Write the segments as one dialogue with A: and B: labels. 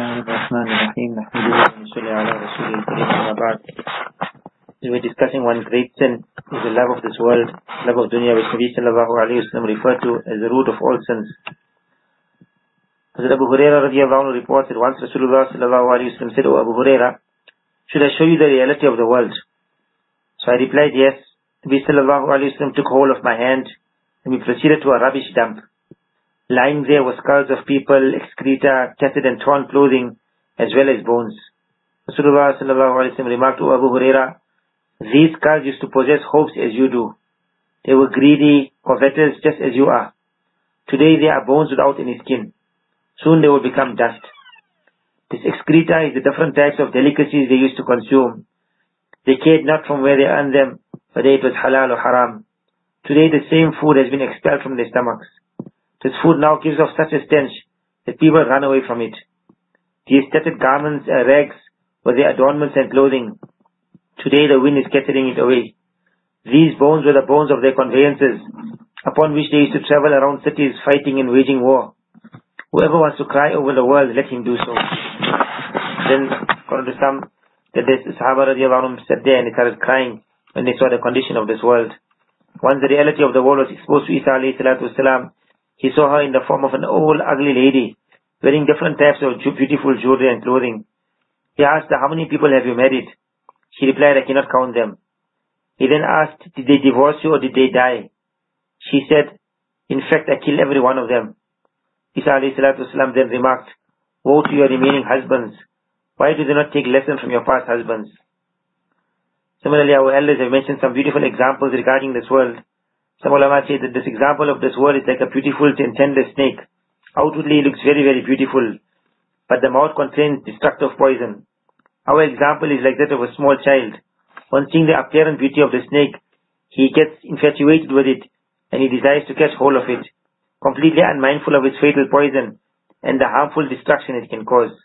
A: الله الرحمن الرحيم نحمده ونصلي على رسوله الكريم أما بعد. We were discussing one great sin is the love of this world, love of dunya, which Nabi sallallahu alayhi wa sallam referred to as the root of all sins. Hazrat Abu Hurairah radiallahu anhu reports that once Rasulullah sallallahu alayhi wa sallam said, "O Abu Hurairah, should I show you the reality of the world?" So I replied, "Yes." Nabi sallallahu alayhi wa sallam took hold of my hand and we proceeded to a rubbish dump. Lying there were skulls of people, excreta, tattered and torn clothing, as well as bones. Rasulullah sallallahu alayhi wa sallam remarked, "O Abu Hurairah, these skulls used to possess hopes as you do. They were greedy, covetous, just as you are. Today they are bones without any skin. Soon they will become dust." This excreta is the different types of delicacies they used to consume. They cared not from where they earned them, whether it was halal or haram. Today the same food has been expelled from their stomachs. This food now gives off such a stench that people run away from it. These tattered garments and rags were their adornments and clothing. Today the wind is scattering it away. These bones were the bones of their conveyances, upon which they used to travel around cities fighting and waging war. Whoever wants to cry over the world, let him do so. Then, according to some, that the Sahaba radiallahu anhum sat there and they started crying when they saw the condition of this world. Once the reality of the world was exposed to Isa alayhi salatu wasalam, he saw her in the form of an old, ugly lady, wearing different types of beautiful jewelry and clothing. He asked her, "How many people have you married?" She replied, "I cannot count them." He then asked, "Did they divorce you or did they die?" She said, "In fact, I killed every one of them." Isa alayhi salatu wasalam then remarked, "Woe to your remaining husbands. Why do they not take lessons from your past husbands?" Similarly, our elders have mentioned some beautiful examples regarding this world. Some ulama say that this example of this world is like a beautiful and tender snake. Outwardly it looks very, very beautiful, but the mouth contains destructive poison. Our example is like that of a small child. On seeing the apparent beauty of the snake, he gets infatuated with it and he desires to catch hold of it, completely unmindful of its fatal poison and the harmful destruction it can cause.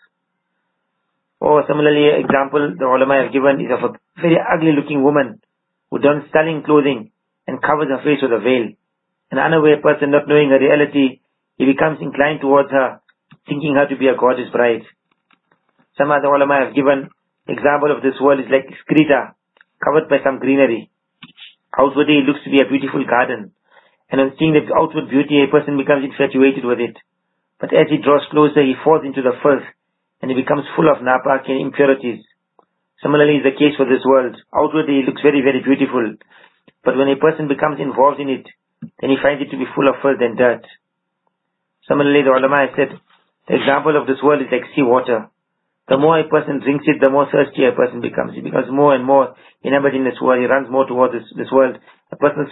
A: Or similarly, an example the ulama have given is of a very ugly looking woman who dons stunning clothing and covers her face with a veil. An unaware person, not knowing her reality, he becomes inclined towards her, thinking her to be a gorgeous bride. Some other ulama have given example of this world is like excreta, covered by some greenery. Outwardly it looks to be a beautiful garden, and on seeing the outward beauty, a person becomes infatuated with it. But as he draws closer, he falls into the filth, and he becomes full of napak and impurities. Similarly is the case for this world. Outwardly it looks very, very beautiful, but when a person becomes involved in it, then he finds it to be full of filth and dirt. Similarly, the ulama has said, the example of this world is like sea water. The more a person drinks it, the more thirsty a person becomes. He becomes more and more enamored in this world. He runs more towards this world. A person's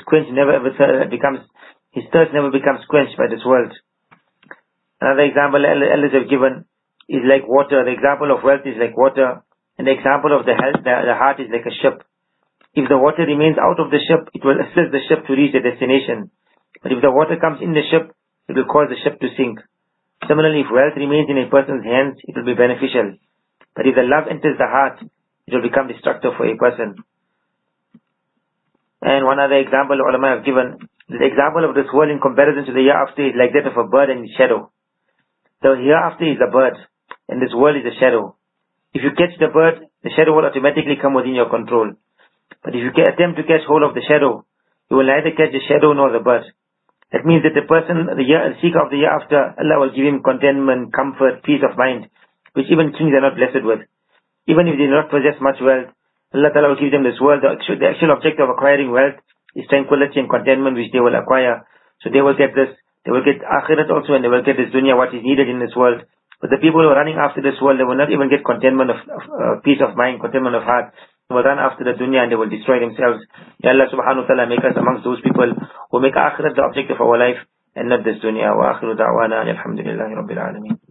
A: his thirst never becomes quenched by this world. Another example elders have given is like water. The example of wealth is like water, and the example of the heart is like a ship. If the water remains out of the ship, it will assist the ship to reach the destination. But if the water comes in the ship, it will cause the ship to sink. Similarly, if wealth remains in a person's hands, it will be beneficial. But if the love enters the heart, it will become destructive for a person. And one other example the ulama have given, the example of this world in comparison to the hereafter is like that of a bird and its shadow. The hereafter is a bird, and this world is a shadow. If you catch the bird, the shadow will automatically come within your control. But if you attempt to catch hold of the shadow, you will neither catch the shadow nor the bird. That means that the person, the seeker of the year-after, Allah will give him contentment, comfort, peace of mind, which even kings are not blessed with. Even if they do not possess much wealth, Allah Ta'ala will give them this world. The actual objective of acquiring wealth is tranquility and contentment, which they will acquire. So they will get this, they will get akhirat also, and they will get this dunya, what is needed in this world. But the people who are running after this world, they will not even get contentment of peace of mind, contentment of heart. They will run after the dunya and they will destroy themselves. May Allah subhanahu wa ta'ala make us amongst those people who make akhirat the object of our life and not this dunya. Wa akhiru da'wana alhamdulillahi rabbil alameen.